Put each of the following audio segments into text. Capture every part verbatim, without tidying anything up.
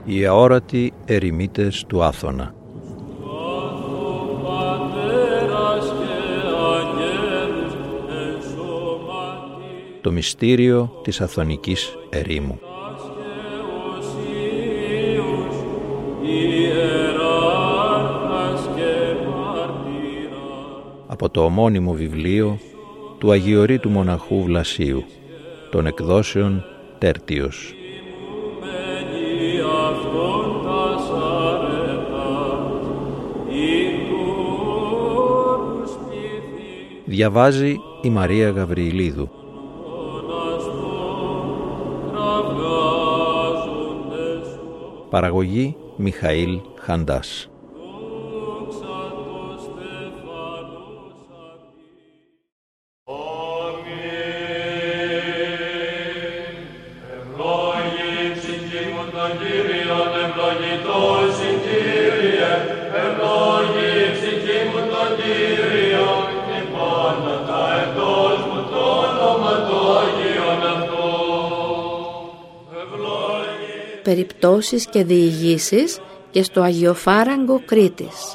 Οι αόρατοι ερημίτες του Άθωνα. Το μυστήριο της Αθωνικής ερήμου. Από το ομώνυμο βιβλίο του Αγιορείτου Μοναχού Βλασίου, των εκδόσεων Τέρτιος. Διαβάζει η Μαρία Γαβριηλίδου. Παραγωγή Μιχαήλ Χαντάς. Περιπτώσεις και διηγήσεις και στο Αγιοφάραγκο Κρήτης.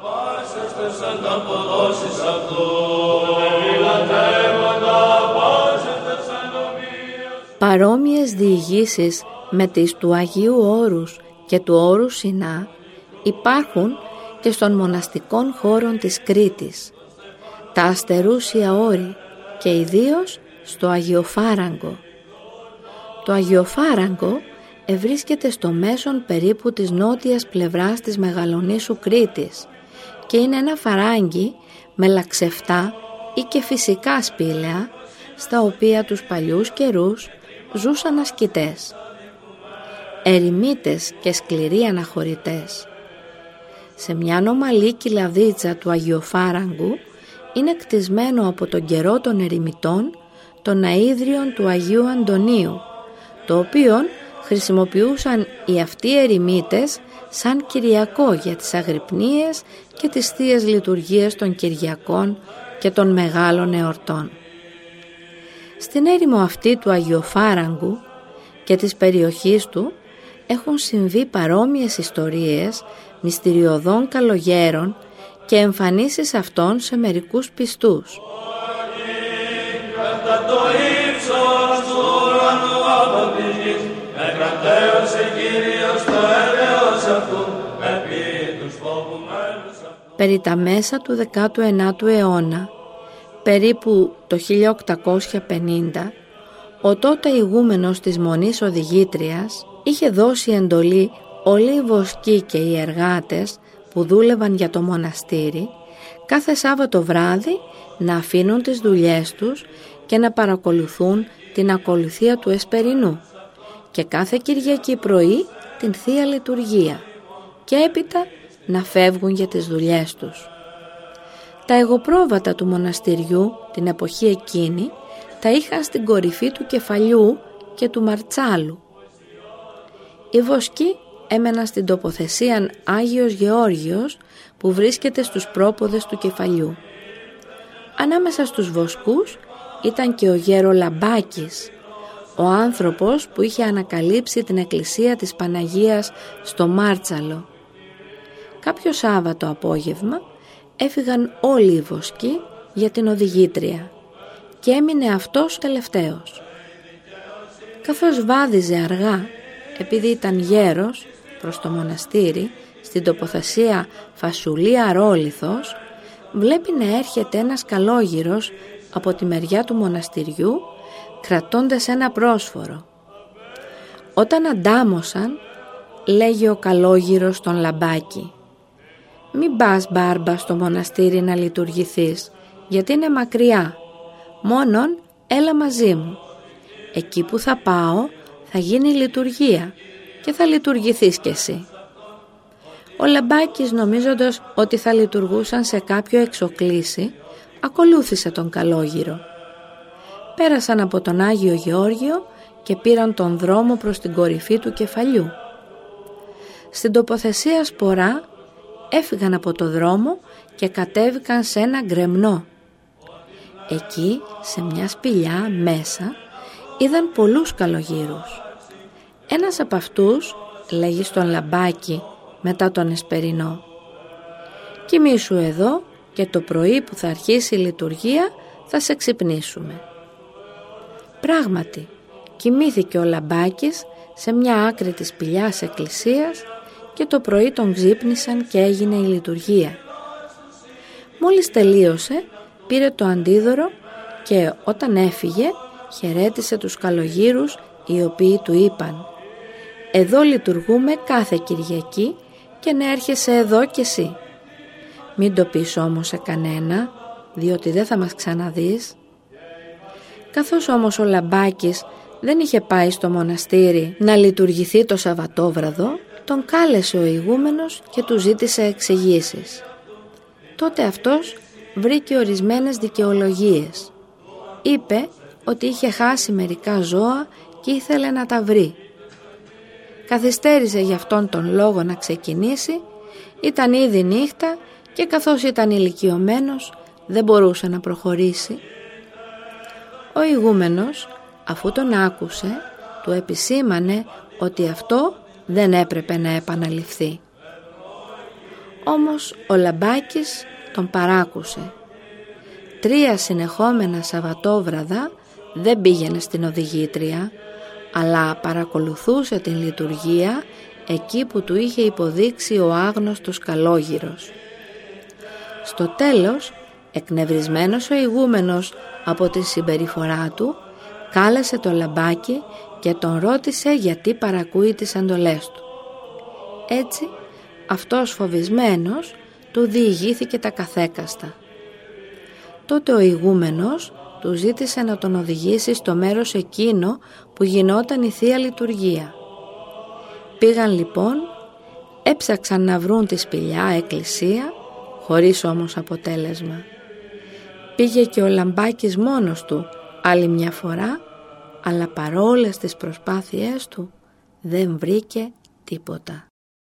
Παρόμοιες διηγήσεις με τις του Αγίου Όρους και του Όρου Σινά υπάρχουν και στον μοναστικών χώρων της Κρήτης, τα αστερούσια όρη και ιδίως στο Αγιοφάραγκο. Το Αγιοφάραγκο ευρίσκεται στο μέσον περίπου της νότιας πλευράς της Μεγαλονήσου Κρήτης και είναι ένα φαράγγι με λαξευτά ή και φυσικά σπήλαια, στα οποία τους παλιούς καιρούς ζούσαν ασκητές, ερημίτες και σκληροί αναχωρητές. Σε μια ομαλή κοιλαδίτσα του Αγιοφάραγκου είναι κτισμένο από τον καιρό των ερημιτών των αΐδριων του Αγίου Αντωνίου, το οποίο χρησιμοποιούσαν οι αυτοί ερημίτες σαν κυριακό για τις αγρυπνίες και τις θείες λειτουργίες των Κυριακών και των μεγάλων εορτών. Στην έρημο αυτή του Αγιοφάραγκου και της περιοχής του έχουν συμβεί παρόμοιες ιστορίες μυστηριωδών καλογέρων και εμφανίσεις αυτών σε μερικούς πιστούς. Περί τα μέσα του δέκατου ένατου αιώνα, περίπου το χίλια οκτακόσια πενήντα, ο τότε ηγούμενος της Μονής Οδηγήτριας είχε δώσει εντολή όλοι οι βοσκοί και οι εργάτες που δούλευαν για το μοναστήρι κάθε Σάββατο βράδυ να αφήνουν τις δουλειές τους και να παρακολουθούν την ακολουθία του Εσπερινού και κάθε Κυριακή πρωί την Θεία Λειτουργία και έπειτα να φεύγουν για τις δουλειές τους. Τα εγωπρόβατα του μοναστηριού την εποχή εκείνη τα είχαν στην κορυφή του κεφαλιού και του μαρτσάλου. Οι βοσκοί έμεναν στην τοποθεσία Άγιος Γεώργιος που βρίσκεται στους πρόποδες του κεφαλιού. Ανάμεσα στους βοσκούς ήταν και ο Γερολαμπάκης, ο άνθρωπος που είχε ανακαλύψει την εκκλησία της Παναγίας στο Μάρτσαλο. Κάποιο Σάββατο απόγευμα έφυγαν όλοι οι βοσκοί για την οδηγήτρια και έμεινε αυτός τελευταίος. Καθώς βάδιζε αργά, επειδή ήταν γέρος, προς το μοναστήρι, στην τοποθεσία Φασουλία Ρόλιθος, βλέπει να έρχεται ένας καλόγυρος από τη μεριά του μοναστηριού, κρατώντας ένα πρόσφορο. Όταν αντάμωσαν, λέγει ο καλόγυρος στον Λαμπάκη: «Μην πας, μπάρμπα, στο μοναστήρι να λειτουργηθείς, γιατί είναι μακριά. Μόνον έλα μαζί μου. Εκεί που θα πάω θα γίνει λειτουργία και θα λειτουργηθείς κι εσύ». Ο Λαμπάκης, νομίζοντας ότι θα λειτουργούσαν σε κάποιο εξοκλήσι, ακολούθησε τον καλόγυρο. Πέρασαν από τον Άγιο Γεώργιο και πήραν τον δρόμο προς την κορυφή του κεφαλιού. Στην τοποθεσία Σπορά έφυγαν από το δρόμο και κατέβηκαν σε ένα γκρεμνό. Εκεί, σε μια σπηλιά μέσα, είδαν πολλούς καλογύρους. Ένας από αυτούς λέγει στον λαμπάκι μετά τον εσπερινό. «Κοιμήσου εδώ και το πρωί που θα αρχίσει η λειτουργία θα σε ξυπνήσουμε». Πράγματι, κοιμήθηκε ο λαμπάκης σε μια άκρη της σπηλιάς εκκλησίας και το πρωί τον ξύπνησαν και έγινε η λειτουργία. Μόλις τελείωσε, πήρε το αντίδωρο και όταν έφυγε χαιρέτησε τους καλογύρους, οι οποίοι του είπαν «Εδώ λειτουργούμε κάθε Κυριακή και να έρχεσαι εδώ κι εσύ. Μην το πεις όμως σε κανένα, διότι δεν θα μας ξαναδείς». Καθώς όμως ο λαμπάκης δεν είχε πάει στο μοναστήρι να λειτουργηθεί το Σαββατόβραδο, τον κάλεσε ο ηγούμενος και του ζήτησε εξηγήσεις. Τότε αυτός βρήκε ορισμένες δικαιολογίες. Είπε ότι είχε χάσει μερικά ζώα και ήθελε να τα βρει. Καθυστέρησε γι' αυτόν τον λόγο να ξεκινήσει, ήταν ήδη νύχτα και καθώς ήταν ηλικιωμένος δεν μπορούσε να προχωρήσει. Ο ηγούμενος, αφού τον άκουσε, του επισήμανε ότι αυτό δεν έπρεπε να επαναληφθεί. Όμως ο λαμπάκης τον παράκουσε. Τρία συνεχόμενα Σαββατόβραδα δεν πήγαινε στην οδηγήτρια, αλλά παρακολουθούσε την λειτουργία εκεί που του είχε υποδείξει ο άγνωστος καλόγυρος. Στο τέλος, εκνευρισμένος ο ηγούμενος από τη συμπεριφορά του, κάλεσε το λαμπάκι και τον ρώτησε γιατί παρακούει τις εντολές του. Έτσι, αυτός φοβισμένος του διηγήθηκε τα καθέκαστα. Τότε ο ηγούμενος του ζήτησε να τον οδηγήσει στο μέρος εκείνο που γινόταν η Θεία Λειτουργία. Πήγαν λοιπόν, έψαξαν να βρουν τη σπηλιά εκκλησία, χωρίς όμως αποτέλεσμα. Πήγε και ο λαμπάκης μόνος του άλλη μια φορά, αλλά παρόλες τις προσπάθειές του δεν βρήκε τίποτα.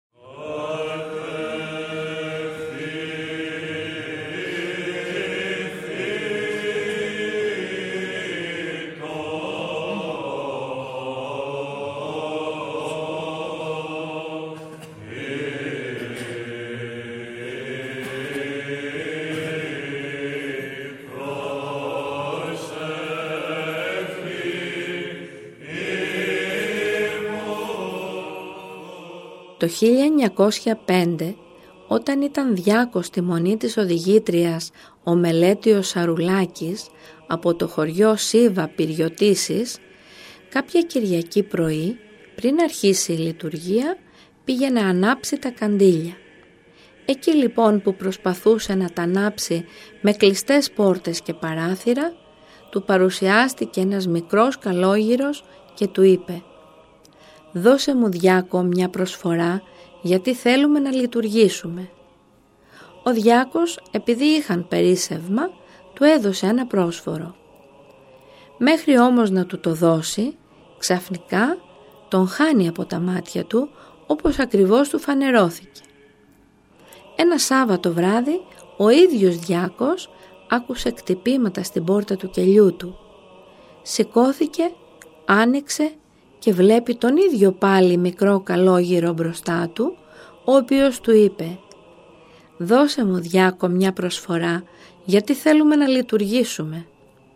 Το χίλια εννιακόσια πέντε, όταν ήταν διάκος στη μονή της οδηγήτριας ο Μελέτιος Σαρουλάκης από το χωριό Σίβα Πυριωτήσης, κάποια Κυριακή πρωί, πριν αρχίσει η λειτουργία, πήγε να ανάψει τα καντήλια. Εκεί λοιπόν που προσπαθούσε να τα ανάψει με κλειστές πόρτες και παράθυρα, του παρουσιάστηκε ένας μικρός καλόγυρος και του είπε «Δώσε μου Διάκο μια προσφορά γιατί θέλουμε να λειτουργήσουμε». Ο Διάκος, επειδή είχαν περίσσευμα, του έδωσε ένα πρόσφορο. Μέχρι όμως να του το δώσει, ξαφνικά τον χάνει από τα μάτια του, όπως ακριβώς του φανερώθηκε. Ένα Σάββατο βράδυ ο ίδιος Διάκος άκουσε κτυπήματα στην πόρτα του κελιού του. Σηκώθηκε, άνοιξε και βλέπει τον ίδιο πάλι μικρό καλόγυρο μπροστά του, ο οποίος του είπε «Δώσε μου Διάκο μια προσφορά γιατί θέλουμε να λειτουργήσουμε».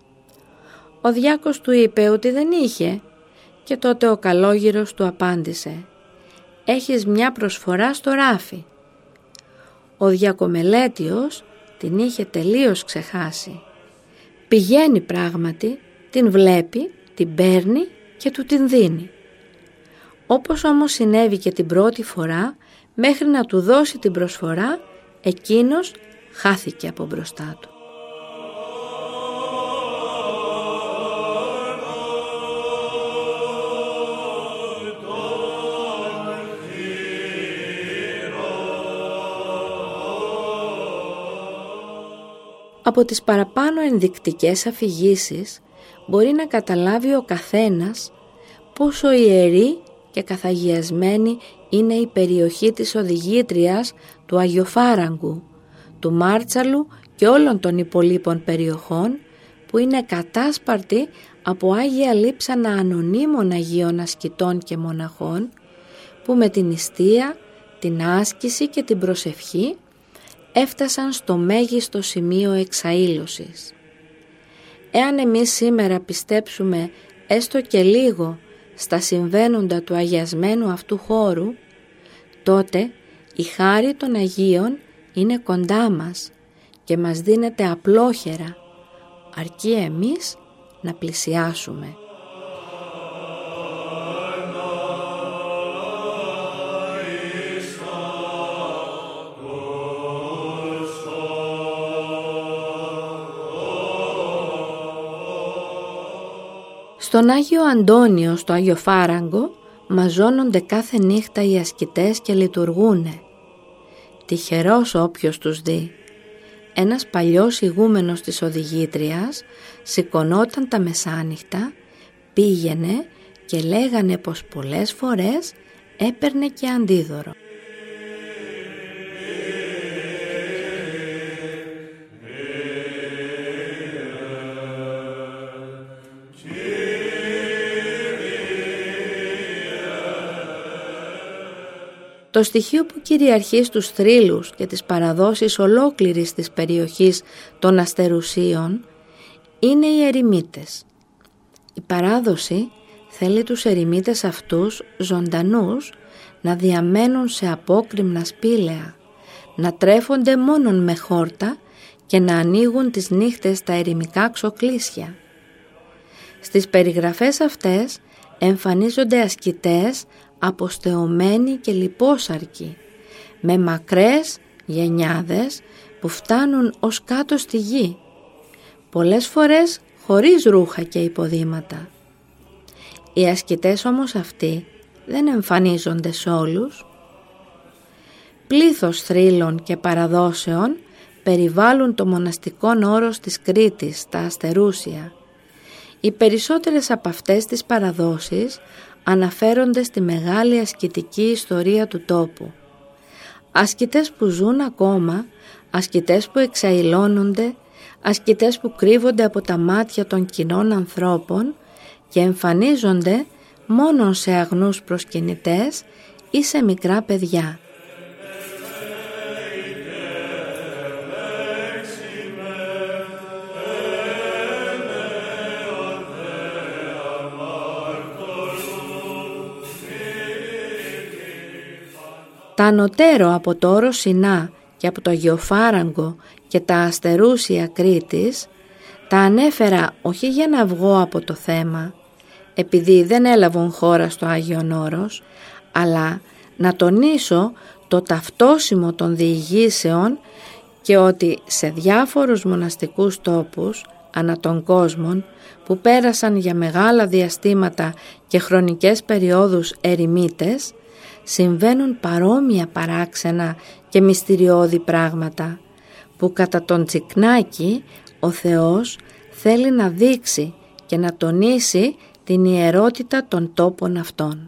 Ο Διάκος του είπε ότι δεν είχε και τότε ο καλόγυρος του απάντησε «Έχεις μια προσφορά στο ράφι». Ο Διακομελέτιος την είχε τελείως ξεχάσει. Πηγαίνει πράγματι, την βλέπει, την παίρνει και του την δίνει. Όπως όμως συνέβη και την πρώτη φορά, μέχρι να του δώσει την προσφορά, εκείνος χάθηκε από μπροστά του. Από τις παραπάνω ενδεικτικές αφηγήσεις μπορεί να καταλάβει ο καθένας πόσο ιερή και καθαγιασμένη είναι η περιοχή της οδηγήτριας του Αγιοφάραγκου, του Μάρτσαλου και όλων των υπολείπων περιοχών που είναι κατάσπαρτη από Άγια Λείψανα ανωνύμων Αγίων Ασκητών και Μοναχών που με την νηστεία, την άσκηση και την προσευχή έφτασαν στο μέγιστο σημείο εξαήλωσης. Εάν εμείς σήμερα πιστέψουμε έστω και λίγο στα συμβαίνοντα του αγιασμένου αυτού χώρου, τότε η χάρη των Αγίων είναι κοντά μας και μας δίνεται απλόχερα, αρκεί εμείς να πλησιάσουμε. Στον Άγιο Αντώνιο, στο Άγιο Φάραγκο, μαζώνονται κάθε νύχτα οι ασκητές και λειτουργούνε. Τυχερός όποιος τους δει. Ένας παλιός ηγούμενος της οδηγήτριας σηκωνόταν τα μεσάνυχτα, πήγαινε και λέγανε πως πολλές φορές έπαιρνε και αντίδωρο. Το στοιχείο που κυριαρχεί στους θρύλους και τις παραδόσεις ολόκληρης της περιοχής των Αστερουσίων είναι οι ερημίτες. Η παράδοση θέλει τους ερημίτες αυτούς ζωντανούς να διαμένουν σε απόκρημνα σπήλαια, να τρέφονται μόνον με χόρτα και να ανοίγουν τις νύχτες τα ερημικά ξοκλήσια. Στις περιγραφές αυτές εμφανίζονται ασκητές αποστεωμένοι και λιπόσαρκοι, με μακρές γενιάδες που φτάνουν ως κάτω στη γη, πολλές φορές χωρίς ρούχα και υποδήματα. Οι ασκητές όμως αυτοί δεν εμφανίζονται σε όλους. Πλήθος θρύλων και παραδόσεων περιβάλλουν το μοναστικό όρος της Κρήτης, τα Αστερούσια. Οι περισσότερες από αυτές τις παραδόσεις αναφέρονται στη μεγάλη ασκητική ιστορία του τόπου. Ασκητές που ζουν ακόμα, ασκητές που εξαηλώνονται, ασκητές που κρύβονται από τα μάτια των κοινών ανθρώπων και εμφανίζονται μόνον σε αγνούς προσκυνητές ή σε μικρά παιδιά. Τα ανωτέρω από το όρος Σινά και από το Αγιοφάραγκο και τα Αστερούσια Κρήτης τα ανέφερα όχι για να βγω από το θέμα, επειδή δεν έλαβαν χώρα στο Άγιον Όρος, αλλά να τονίσω το ταυτόσιμο των διηγήσεων και ότι σε διάφορους μοναστικούς τόπους ανά τον κόσμο που πέρασαν για μεγάλα διαστήματα και χρονικές περιόδους ερημίτες, συμβαίνουν παρόμοια παράξενα και μυστηριώδη πράγματα που κατά τον Τσικνάκη ο Θεός θέλει να δείξει και να τονίσει την ιερότητα των τόπων αυτών.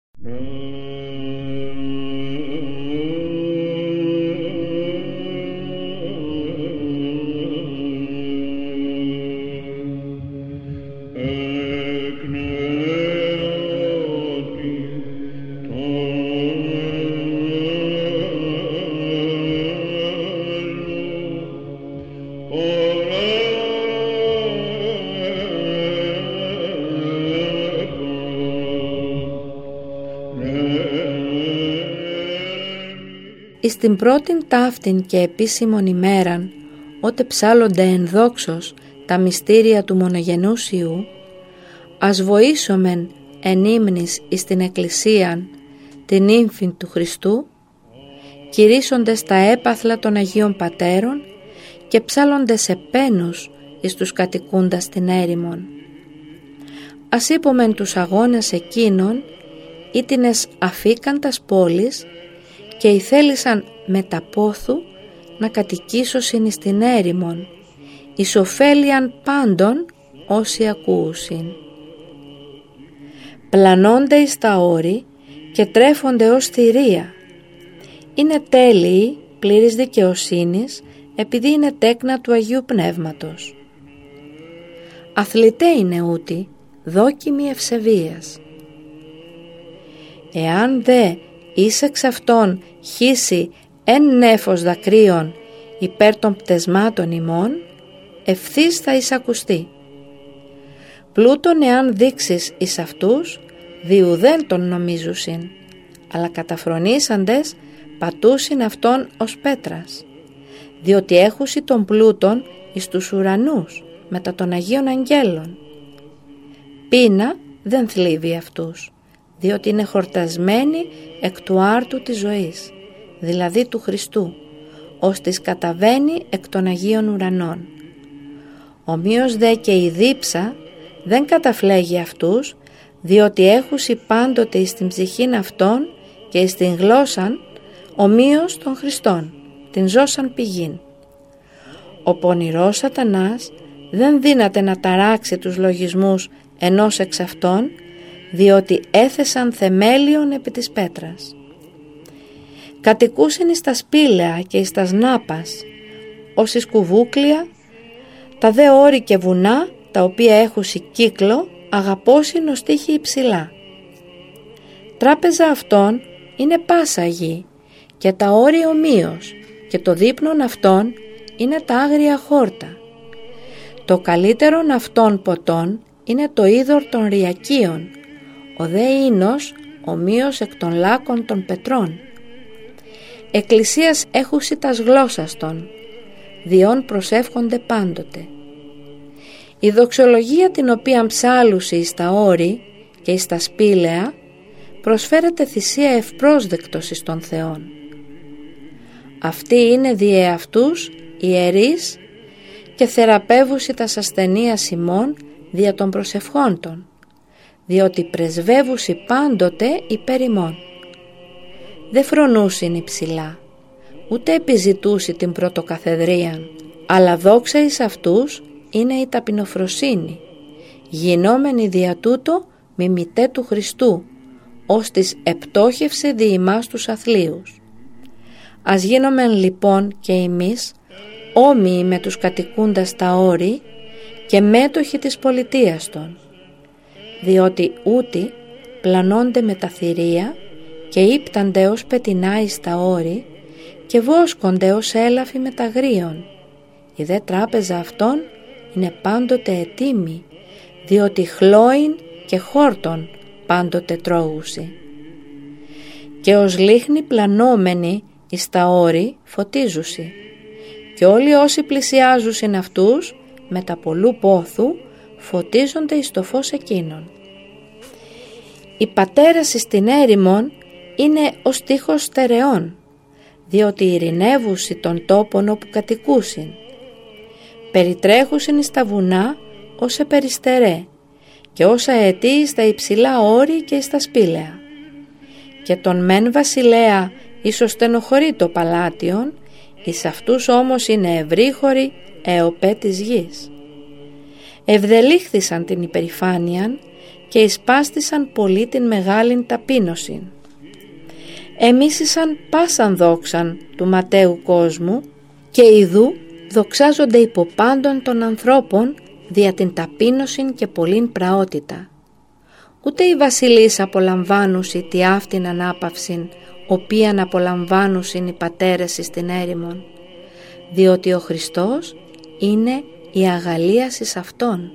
Εις την πρώτην ταύτην και επίσημον ημέραν, ότε ψάλλονται ενδόξως τα μυστήρια του μονογενούς Υιού, ας βοήσομεν εν ύμνης εις την Εκκλησίαν την ύμφην του Χριστού, κηρύσσοντες τα έπαθλα των Αγίων Πατέρων και ψάλλοντες επένους εις τους κατοικούντας την έρημον. Ας είπομεν τους αγώνες εκείνων, ήτινες αφήκαντας πόλης και ηθέλησαν με τα πόθου να κατοικήσωσιν εις την έρημον, εις ωφέλιαν πάντων όσοι ακούουσιν. Πλανώνται εις τα όρη και τρέφονται ως θηρία. Είναι τέλειοι, πλήρης δικαιοσύνης, επειδή είναι τέκνα του Αγίου Πνεύματος. Αθλητέ είναι ούτη, δόκιμη ευσεβίας. Εάν δε εις εξ αυτών χύσει εν νέφος δακρύων υπέρ των πτεσμάτων ημών, ευθύς θα εισακουστεί. Πλούτον εάν δείξεις εις αυτούς, διουδέν τον νομίζουσιν, αλλά καταφρονήσαντες πατούσιν αυτόν ως πέτρας, διότι έχουσι τον πλούτον εις τους ουρανούς μετά των Αγίων Αγγέλων. Πείνα δεν θλίβει αυτούς, διότι είναι χορτασμένοι εκ του άρτου της ζωής, δηλαδή του Χριστού, ώστις καταβαίνει εκ των Αγίων Ουρανών. Ομοίως δε και η δίψα δεν καταφλέγει αυτούς, διότι έχουσι πάντοτε εις την ψυχήν αυτών και εις την γλώσσαν ομοίως των Χριστών, την ζώσαν πηγήν. Ο πονηρός σατανάς δεν δύναται να ταράξει τους λογισμούς ενός εξ αυτών, διότι έθεσαν θεμέλιον επί της πέτρας. Κατοικούσιν εις τα σπήλαια και εις τα σνάπας, ως εις κουβούκλια, τα δε όρη και βουνά, τα οποία έχουσι κύκλο, αγαπώσιν ως τείχη υψηλά. Τράπεζα αυτών είναι πάσα γη και τα όρη ομοίως, και το δείπνον αυτών είναι τα άγρια χόρτα. Το καλύτερον αυτών ποτών είναι το είδωρ των ριακίων, ο δε ίνος ομοίως εκ των λάκων των πετρών. Εκκλησίας έχουσι τας γλώσσας των, διόν προσεύχονται πάντοτε. Η δοξολογία την οποία ψάλουσι εις τα όρη και εις τα σπήλαια προσφέρεται θυσία ευπρόσδεκτος εις των Θεών. Αυτοί είναι διε αυτούς ιερείς και θεραπεύουσι τας ασθενείας ημών δια των προσευχών των, διότι πρεσβεύουσι πάντοτε υπέρ ημών. Δε φρονούσιν υψηλά, ούτε επιζητούσι την πρωτοκαθεδρίαν, αλλά δόξα εις αυτούς είναι η ταπεινοφροσύνη, γινόμενη δια τούτο μιμητέ του Χριστού, ώστις επτόχευσε δι' ημάς τους αθλίους. Ας γίνομεν λοιπόν και εμείς όμοιοι με τους κατοικούντας τα όρη και μέτοχοι της πολιτείας των, διότι ούτι πλανώνται με τα θηρία και ύπτανται ως πετεινά εις τα όρη και βόσκονται ως έλαφοι με τα γρίων. Η δε τράπεζα αυτών είναι πάντοτε ετοίμη, διότι χλώην και χόρτον πάντοτε τρώγουσι. Και ως λίχνη πλανόμενοι εις τα όρη φωτίζουσι, και όλοι όσοι πλησιάζουσιν αυτούς με τα πολλού πόθου φωτίζονται εις το φως εκείνων. Οι πατέρας εις την έρημον είναι ως τείχος στερεών, διότι ειρηνεύουσι τον τόπον όπου κατοικούσιν. Περιτρέχουσιν εις τα βουνά ως επεριστερέ και όσα αετεί εις τα υψηλά όρη και εις τα σπήλαια. Και τον μεν βασιλέα ίσως στενοχωρεί το παλάτιον, εις αυτούς όμως είναι ευρύχωροι εωπέ της γης. Ευδελίχθησαν την υπερηφάνειαν και εισπάστησαν πολύ την μεγάλην ταπείνωσιν. Εμίσησαν πάσαν δόξαν του ματαίου κόσμου και ιδού δοξάζονται υπό πάντων των ανθρώπων δια την ταπείνωσιν και πολλήν πραότητα. Ούτε οι βασιλείς απολαμβάνουσι τη αυτήν ανάπαυσιν, οποίαν απολαμβάνουσιν οι πατέρες εις την έρημον, διότι ο Χριστός είναι η αγαλίαση εις αυτόν.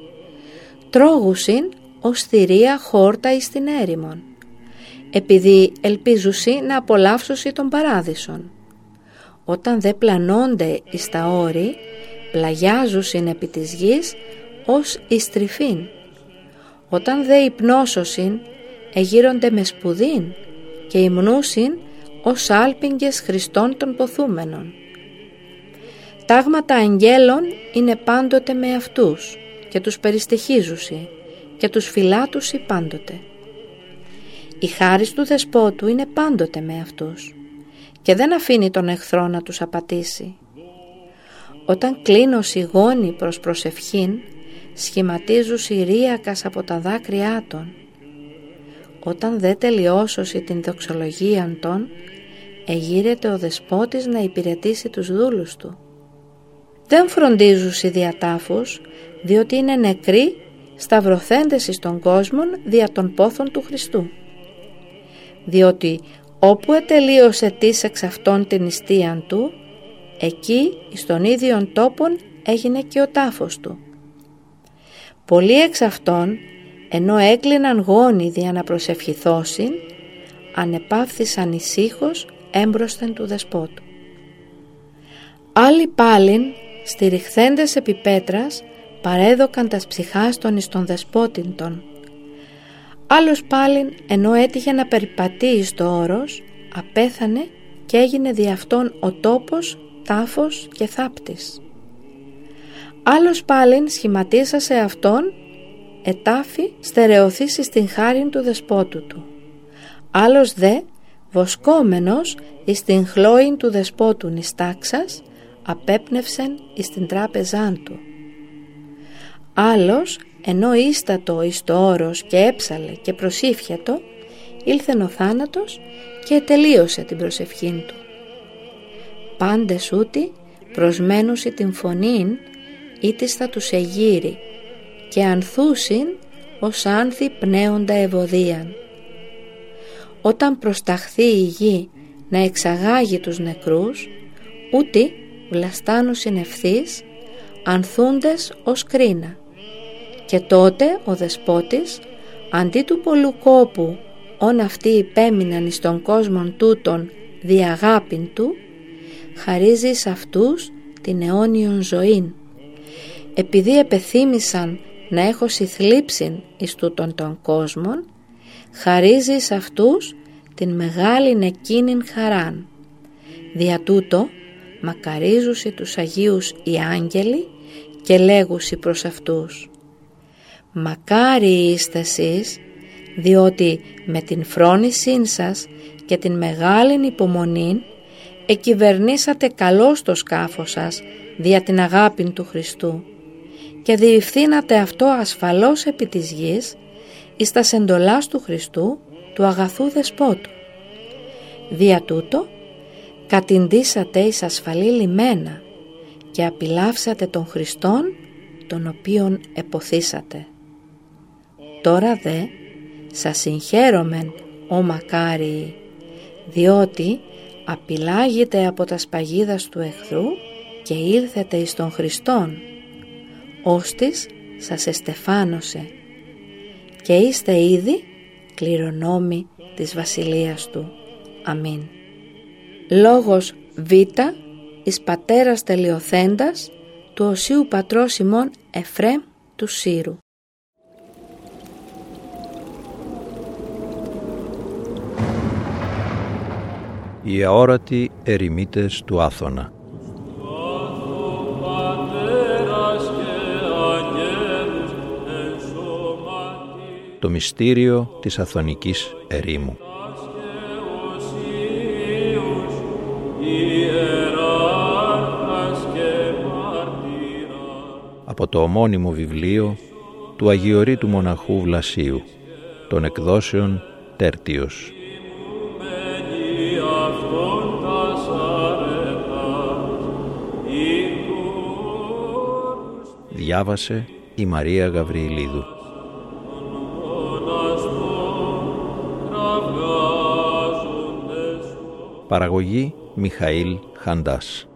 Τρώγουσιν ως θηρία χόρτα εις την έρημον, επειδή ελπίζουσι να απολαύσουσι τον παράδεισον. Όταν δε πλανώνται εις τα όρη, πλαγιάζουσιν επί της γης ως εις τρυφήν. Όταν δε υπνώσωσιν, εγείρονται με σπουδήν και υμνούσιν ως άλπιγγες Χριστών των ποθούμενων. Τάγματα αγγέλων είναι πάντοτε με αυτούς και τους περιστοιχίζουσι και τους φυλάτουσι πάντοτε. Η χάρις του Δεσπότου είναι πάντοτε με αυτούς και δεν αφήνει τον εχθρό να τους απατήσει. Όταν κλείνωσι γόνοι προς προσευχήν, σχηματίζουσι ρίακας από τα δάκρυά των. Όταν δε τελειώσωσι την δοξολογίαν των, εγείρεται ο Δεσπότης να υπηρετήσει τους δούλους του. Δεν φροντίζουσι διατάφους, διότι είναι νεκροί σταυρωθέντες εις των κόσμων δια των πόθων του Χριστού. διότι όπου ετελείωσε τις εξ αυτών την νηστείαν του, εκεί εις τον ίδιον τόπον έγινε και ο τάφος του. Πολλοί εξ αυτών, ενώ έκλειναν γόνοι δια να προσευχηθώσιν, ανεπαύθησαν ησύχως έμπροσθεν του δεσπότου. Άλλοι πάλιν, στηριχθέντες επί πέτρας, παρέδωκαν τας ψυχάς των εις τον δεσπότην των. Άλλος πάλιν, ενώ έτυχε να περιπατεί εις το όρος, απέθανε και έγινε δι' αυτόν ο τόπος, τάφος και θάπτης. Άλλος πάλιν σχηματίσασε αυτόν, ετάφη στερεωθήσει στην χάριν του δεσπότου του. Άλλος δε, βοσκόμενος εις την χλώην του δεσπότου νηστάξας, απέπνευσεν εις την τράπεζάν του. Άλλος, ενώ ίστατο εις το όρος και έψαλε και προσήφιατο, ήλθεν ο θάνατος και τελείωσε την προσευχήν του. Πάντες ούτι προσμένουσι την φωνήν ήτιστα τους εγείρει και ανθούσιν ως άνθη πνέοντα ευωδίαν. Όταν προσταχθεί η γη να εξαγάγει τους νεκρούς, ούτι βλαστάνουσιν ευθύς, ανθούντες ως κρίνα. Και τότε ο δεσπότης, αντί του πολλού κόπου, όν αυτοί υπέμειναν εις τον κόσμον τούτον δι' αγάπην του, χαρίζει σε αυτούς την αιώνιον ζωήν. Επειδή επεθύμησαν να έχω θλίψην εις τούτον των κόσμων, χαρίζει σε αυτούς την μεγάλην εκείνην χαράν. Δια τούτο μακαρίζουσι τους Αγίους οι άγγελοι και λέγουσι προς αυτούς: μακάρι είστε εσείς, διότι με την φρόνησήν σας και την μεγάλην υπομονήν εκυβερνήσατε καλώς το σκάφος σας δια την αγάπην του Χριστού και διευθύνατε αυτό ασφαλώς επί της γης εις τας εντολάς του Χριστού, του αγαθού δεσπότου. Δια τούτο κατηντήσατε εις ασφαλή λιμένα και απειλάυσατε τον Χριστόν, τον οποίον εποθήσατε. Τώρα δε σας συγχαίρομεν, ο μακάριοι, διότι απειλάγετε από τα σπαγίδας του εχθρού και ήλθετε εις τον Χριστόν, ώστις σας εστεφάνωσε και είστε ήδη κληρονόμοι της βασιλείας του. Αμήν. Λόγος Β εις πατέρας τελειοθέντας του Οσίου Πατρός ημών Εφραίμ του Σύρου. Οι αόρατοι ερημίτες του Άθωνα. Το μυστήριο της Αθωνικής ερήμου. Από το ομώνυμο βιβλίο του Αγιορείτου Μοναχού Βλασίου, των εκδόσεων Τέρτιος. Διάβασε η Μαρία Γαβριηλίδου. Παραγωγή Μιχαήλ Χαντάς.